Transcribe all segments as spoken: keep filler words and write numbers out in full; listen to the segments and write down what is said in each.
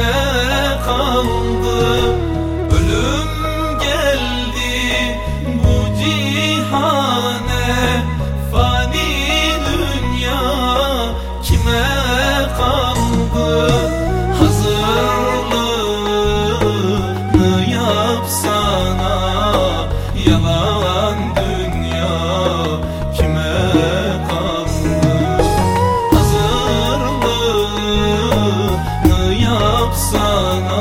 kime kaldı? Ölüm geldi bu cihane, fani dünya kime kaldı? Hazırlığını yapsana, yalan dünya kime kaldı? Hazırlığını yapsana,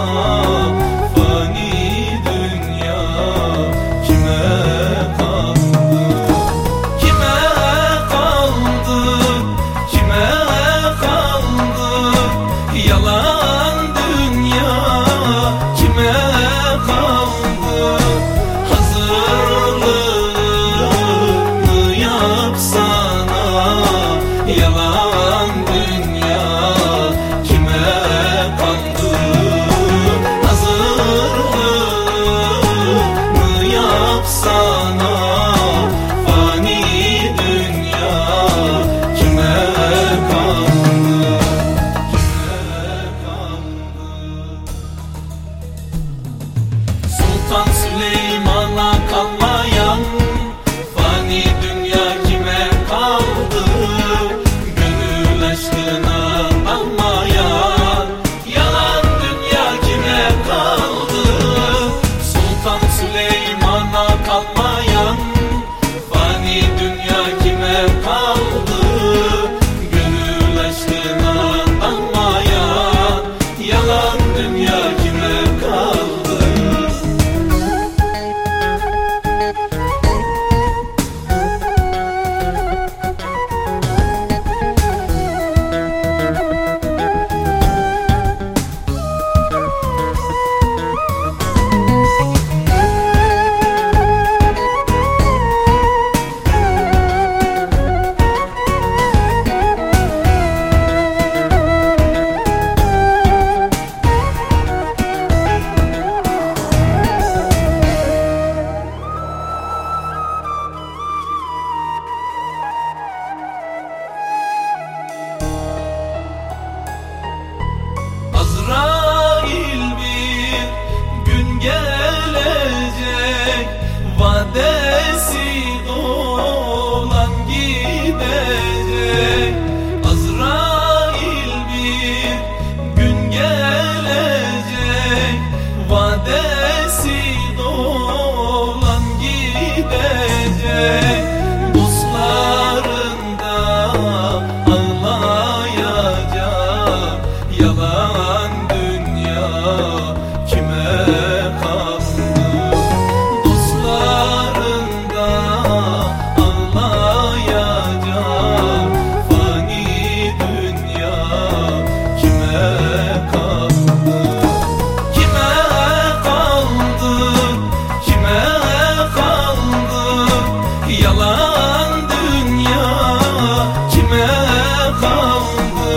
fani dünya kime kaldı? Kime kaldı? Kime kaldı? Yalan dünya kime kaldı? Hazırlığını yapsana, yalan dünya kime kaldı? Hazırlığını yapsana, fani dünya kime kaldı? Sultan Süleyman'a kalmayan fani dünya kime kaldı? Gönül aşkına dalmayan yalan dünya kime kaldı? Sultan Süleyman'a kalmayan fani dünya kime kaldı? Gönül aşkına dalmayan yalan dünya kime kaldı? Azrail bir gün gelecek, vadesi dolan gidecek. Azrail bir gün gelecek, vadesi dolan gidecek. Dostlarında ağlayacak yalan dünya kime kaldı? Dostlarında ağlayacak fani dünya kime kaldı? Kime kaldı? Kime kaldı? Yalan dünya kime kaldı?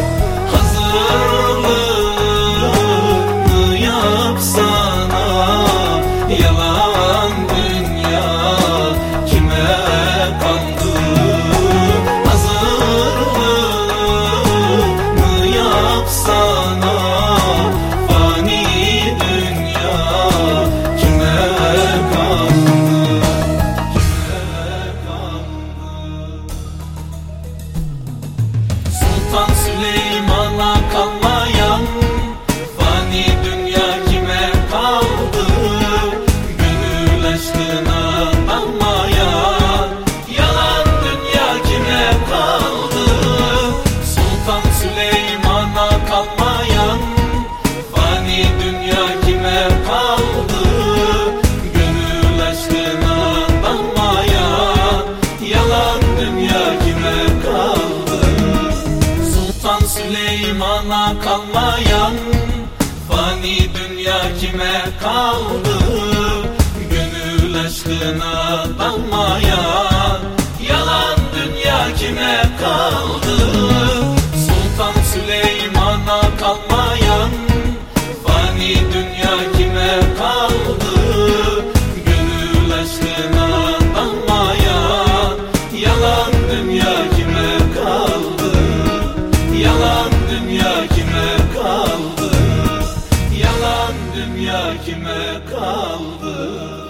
Hazırlığını yapsana, yalan dünya kime kaldı? Hazırlığını yapsana, fani dünya kime kaldı? Sultan Süleyman'a kalmayan fani dünya kime kaldı? Gönül aşkına dalmayan yalan dünya kime kaldı? Sultan Süleyman'a kalmayan fani dünya kime kaldı? Gönül aşkına dalmayan yalan dünya kime kaldı? Sultan Süleyman'a kalmayan fani dünya kime kaldı? Gönül aşkına dalmayan yalan dünya kime kaldı? Sultan Süleyman'a kalmayan fani dünya kime kaldı? Gönül aşkına dalmayan yalan dünya kime kaldı? Yalan dünya kime kaldı? dünya kime kaldı?